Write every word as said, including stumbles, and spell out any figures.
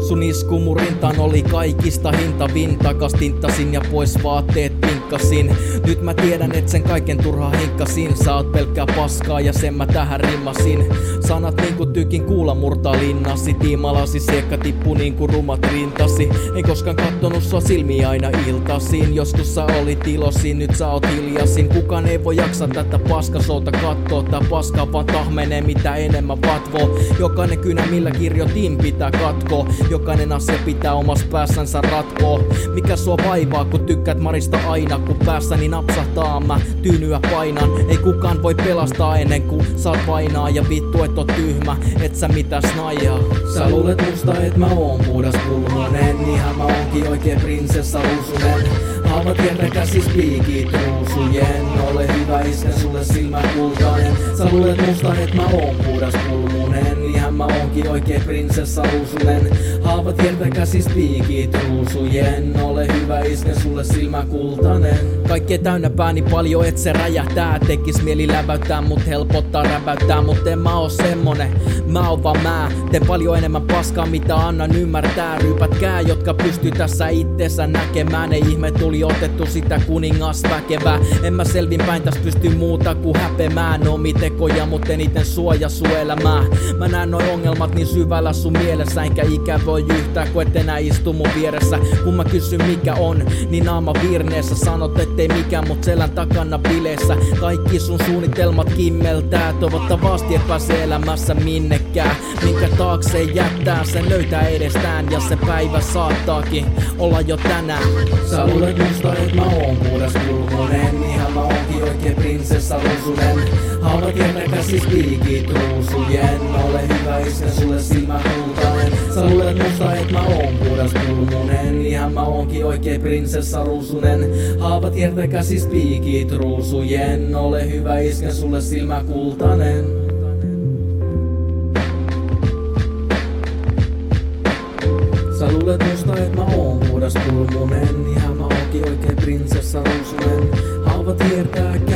Sun isku mun rintaan oli kaikista hintavin. Takas tinttasin ja pois vaatteet pinkkasin. Nyt mä tiedän et sen kaiken turhaa hinkkasin. Sä oot pelkkää paskaa ja sen mä tähän rimmasin. Sanat niinku tykin kuula murtaa linnasi. Tiimalasi siekka tippu niinku rumat rintasi. Ei koskaan kattonut sua silmiä aina iltaisin. Joskus sä olit ilosin, nyt sä oot hiljaisin. Kukaan ei voi jaksa tätä paskasouta kattoo. Tää paska vaan tahmenee mitä enemmän vatvoo. Jokainen kynä millä kirjoitin pitää katkoo. Jokainen asia pitää omas päässänsä ratkoo. Mikä sua vaivaa kun tykkäät Marista aina. Kun päässäni napsahtaa mä tyynyä painan. Ei kukaan voi pelastaa ennen kuin saat painaa. Ja vittu et oo tyhmä, et sä mitäs najaa. Sä luulet musta et mä oon puhdas pulmonen. Niinhän mä oonkin oikein prinsessa ruusunen. Haavat kierrä käsis piikit ruusujen. Ole hyvä isken sulle silmä kultainen. Sä luulet musta et mä oon puhdas pulmonen. Niinhän mä oonkin oikein prinsessa ruusunen. Haavat kierrä käsis piikit ruusujen. Ole hyvä isken sulle silmä kultainen. Kaikkea täynnä pääni paljon et se räjähtää. Tekis mieli läväyttää mut helpottaa räpäyttää. Mut en mä oo semmonen, mä oon vaan mä. Teen paljon enemmän paskaa mitä annan ymmärtää. Ryypätkää jotka pystyy tässä itteensä näkemään. Ei ihme tuli otettu sitä kuningasväkevää. En mä selvinpäin täs pysty muuta kuin häpemään. Omi tekoja mut eniten suoja sun elämää. Mä näen noi ongelmat niin syvällä sun mielessä. Enkä ikävöi yhtään kun et enää istu mun vieressä. Kun mä kysyn mikä on, niin naama virneessä. Sanot ettei mikään mut selän takana bileissä. Kaikki sun suunnitelmat kimmeltää. Toivottavasti et pääse elämässä minnekään. Minkä taakse jättää sen löytää edestään. Ja se päivä saattaakin olla jo tänään. Sä luulet musta et mä oon puhdas pulmonen. Niinhän mä oonkin oikein prinsessa ruusunen. Haavat kierrä käsis piikit ruusujen. Ole hyvä isken sulle silmä kultainen. Sä luulet musta et mä oon puhdas pulmonen. Niinhän mä oonkin oikein prinsessa ruusunen. Haavat kierrä käsis piikit ruusujen. Ole hyvä isken sulle silmä kultainen. Sä luulet musta et mä oon puhdas pulmonen. Niinhän mä oonkin oikein prinsessa ruusunen. Haavat kiertää